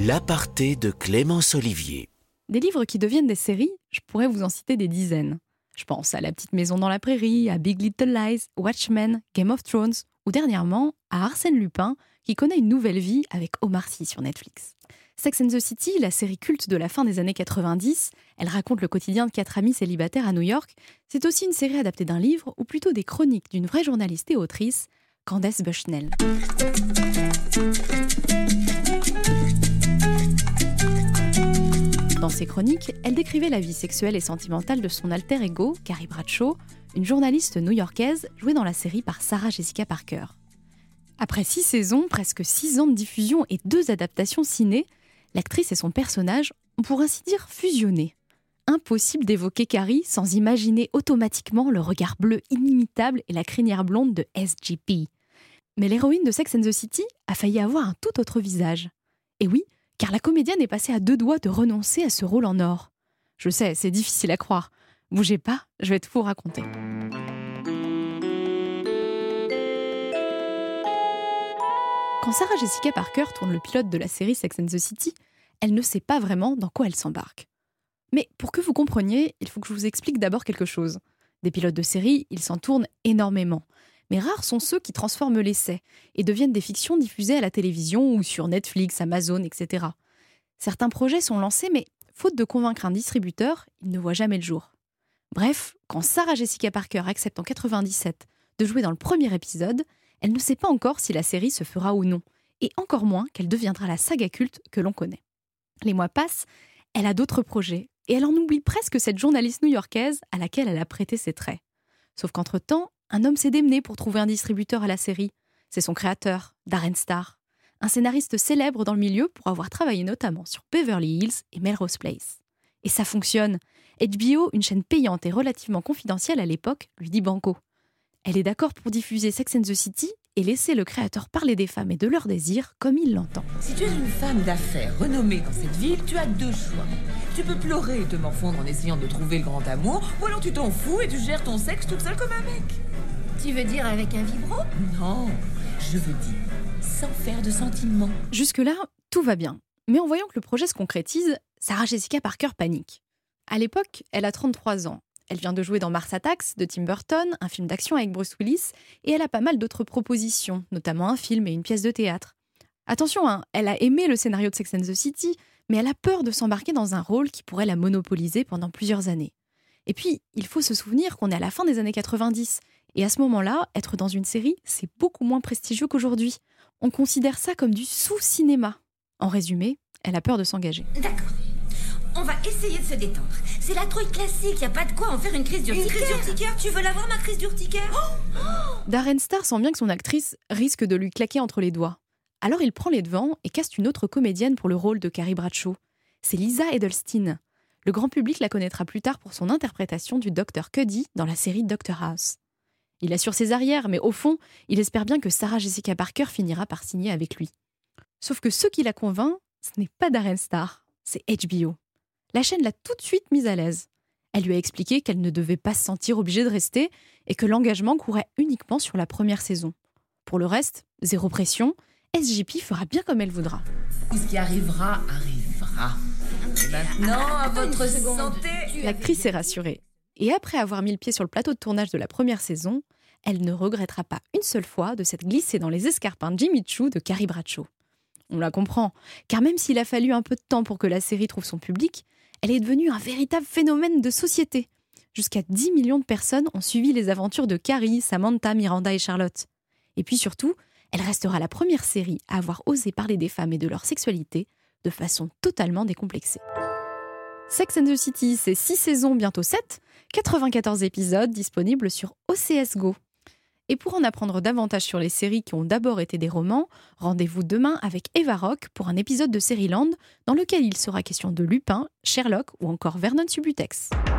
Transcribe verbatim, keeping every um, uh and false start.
L'aparté de Clémence Olivier. Des livres qui deviennent des séries, je pourrais vous en citer des dizaines. Je pense à La Petite Maison dans la Prairie, à Big Little Lies, Watchmen, Game of Thrones, ou dernièrement à Arsène Lupin, qui connaît une nouvelle vie avec Omar Sy sur Netflix. Sex and the City, la série culte de la fin des années quatre-vingt-dix, elle raconte le quotidien de quatre amis célibataires à New York. C'est aussi une série adaptée d'un livre, ou plutôt des chroniques d'une vraie journaliste et autrice, Candace Bushnell. Dans ses chroniques, elle décrivait la vie sexuelle et sentimentale de son alter ego, Carrie Bradshaw, une journaliste new-yorkaise jouée dans la série par Sarah Jessica Parker. Après six saisons, presque six ans de diffusion et deux adaptations ciné, l'actrice et son personnage ont pour ainsi dire fusionné. Impossible d'évoquer Carrie sans imaginer automatiquement le regard bleu inimitable et la crinière blonde de S G P. Mais l'héroïne de Sex and the City a failli avoir un tout autre visage. Et oui, car la comédienne est passée à deux doigts de renoncer à ce rôle en or. Je sais, c'est difficile à croire. Bougez pas, je vais tout vous raconter. Quand Sarah Jessica Parker tourne le pilote de la série Sex and the City, elle ne sait pas vraiment dans quoi elle s'embarque. Mais pour que vous compreniez, il faut que je vous explique d'abord quelque chose. Des pilotes de série, ils s'en tournent énormément. Mais rares sont ceux qui transforment l'essai et deviennent des fictions diffusées à la télévision ou sur Netflix, Amazon, et cetera. Certains projets sont lancés, mais faute de convaincre un distributeur, ils ne voient jamais le jour. Bref, quand Sarah Jessica Parker accepte en quatre-vingt-dix-sept de jouer dans le premier épisode, elle ne sait pas encore si la série se fera ou non, et encore moins qu'elle deviendra la saga culte que l'on connaît. Les mois passent, elle a d'autres projets, et elle en oublie presque cette journaliste new-yorkaise à laquelle elle a prêté ses traits. Sauf qu'entre-temps, un homme s'est démené pour trouver un distributeur à la série. C'est son créateur, Darren Star, un scénariste célèbre dans le milieu pour avoir travaillé notamment sur Beverly Hills et Melrose Place. Et ça fonctionne. H B O, une chaîne payante et relativement confidentielle à l'époque, lui dit banco. Elle est d'accord pour diffuser Sex and the City et laisser le créateur parler des femmes et de leurs désirs comme il l'entend. Si tu es une femme d'affaires renommée dans cette ville, tu as deux choix. Tu peux pleurer et te morfondre en essayant de trouver le grand amour, ou alors tu t'en fous et tu gères ton sexe toute seule comme un mec. Tu veux dire avec un vibro ? Non, je veux dire sans faire de sentiments. Jusque-là, tout va bien. Mais en voyant que le projet se concrétise, Sarah Jessica Parker panique. À l'époque, elle a trente-trois ans. Elle vient de jouer dans Mars Attacks de Tim Burton, un film d'action avec Bruce Willis, et elle a pas mal d'autres propositions, notamment un film et une pièce de théâtre. Attention, hein, elle a aimé le scénario de Sex and the City, mais elle a peur de s'embarquer dans un rôle qui pourrait la monopoliser pendant plusieurs années. Et puis, il faut se souvenir qu'on est à la fin des années quatre-vingt-dix, et à ce moment-là, être dans une série, c'est beaucoup moins prestigieux qu'aujourd'hui. On considère ça comme du sous-cinéma. En résumé, elle a peur de s'engager. D'accord. On va essayer de se détendre. C'est la trouille classique, y a pas de quoi en faire une crise d'urticaire. Une crise d'urticaire ? Tu veux l'avoir, ma crise d'urticaire ? oh oh Darren Star sent bien que son actrice risque de lui claquer entre les doigts. Alors il prend les devants et caste une autre comédienne pour le rôle de Carrie Bradshaw. C'est Lisa Edelstein. Le grand public la connaîtra plus tard pour son interprétation du docteur Cuddy dans la série Doctor House. Il assure ses arrières, mais au fond, il espère bien que Sarah Jessica Parker finira par signer avec lui. Sauf que ce qui la convainc, ce n'est pas Darren Star, c'est H B O. La chaîne l'a tout de suite mise à l'aise. Elle lui a expliqué qu'elle ne devait pas se sentir obligée de rester et que l'engagement courait uniquement sur la première saison. Pour le reste, zéro pression, S G P fera bien comme elle voudra. Ce qui arrivera, arrivera. Et maintenant, à votre santé. L'actrice est rassurée. Et après avoir mis le pied sur le plateau de tournage de la première saison, elle ne regrettera pas une seule fois de s'être glissée dans les escarpins de Jimmy Choo de Carrie Bradshaw. On la comprend, car même s'il a fallu un peu de temps pour que la série trouve son public, elle est devenue un véritable phénomène de société. Jusqu'à dix millions de personnes ont suivi les aventures de Carrie, Samantha, Miranda et Charlotte. Et puis surtout, elle restera la première série à avoir osé parler des femmes et de leur sexualité de façon totalement décomplexée. Sex and the City, c'est six saisons, bientôt sept, quatre-vingt-quatorze épisodes disponibles sur O C S Go. Et pour en apprendre davantage sur les séries qui ont d'abord été des romans, rendez-vous demain avec Eva Rock pour un épisode de Série Land dans lequel il sera question de Lupin, Sherlock ou encore Vernon Subutex.